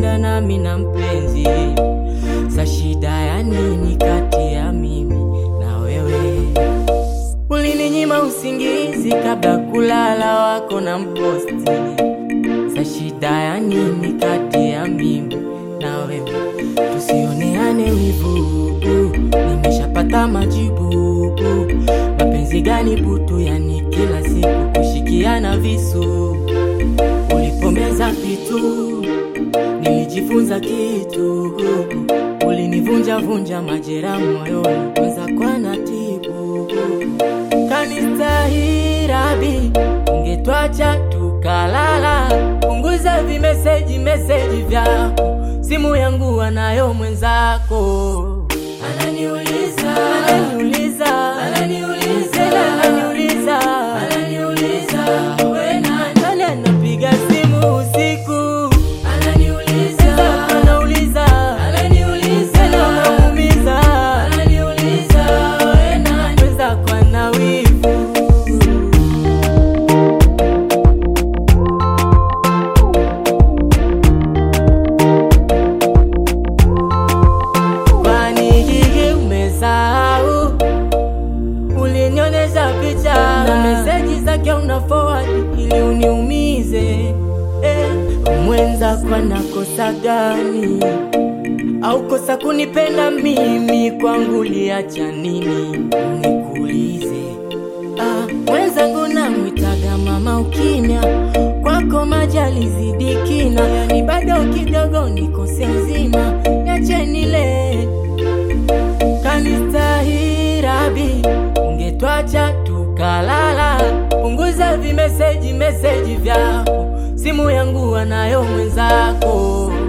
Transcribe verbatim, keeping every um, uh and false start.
muda nami na mpenzi. Sa shida ya nini kati ya mimi na wewe? Ulininyima usingizi kabla kulala wako na mposti. Sa shida ya nini kati ya mimi na wewe? Tusioneane wivu, nimeshapata majibu. Mapenzi gani butu, yani kila siku kushikiana visu. Ulipomeza vitu nilijifunza kitu. Ulinivunja vunja majeraha moyoni, kwanza kwa natibu. Kanistahirabi ungetwacha tukalala. Punguza vimeseji meseji vyako, simu yangu anayo mwenzako. Ananiuliza, ananiuliza, ananiuliza, ananiuliza, ananiuliza, wewe nani? Nani anapiga simu usiku? Ananiuliza, anauliza, ananiuliza, anaumiza, ananiuliza, wewe nani? Weza kwa na wivu. Ulinionyesha picha na meseji zake una forward ili uniumize. Eh, mwenza kwa nakosa gani? Au kosa kunipenda mimi, kwangu liacha nini? Nikuulize. Ah, mwenzangu namwitaga mama ukimya, kwako majali zidi kina. Yani bado kidogo niko nzima, niache nile. Kanistahirabi ungetwacha tukalala. Punguza vimeseji meseji vyako, simu yangu anayo mwenzako.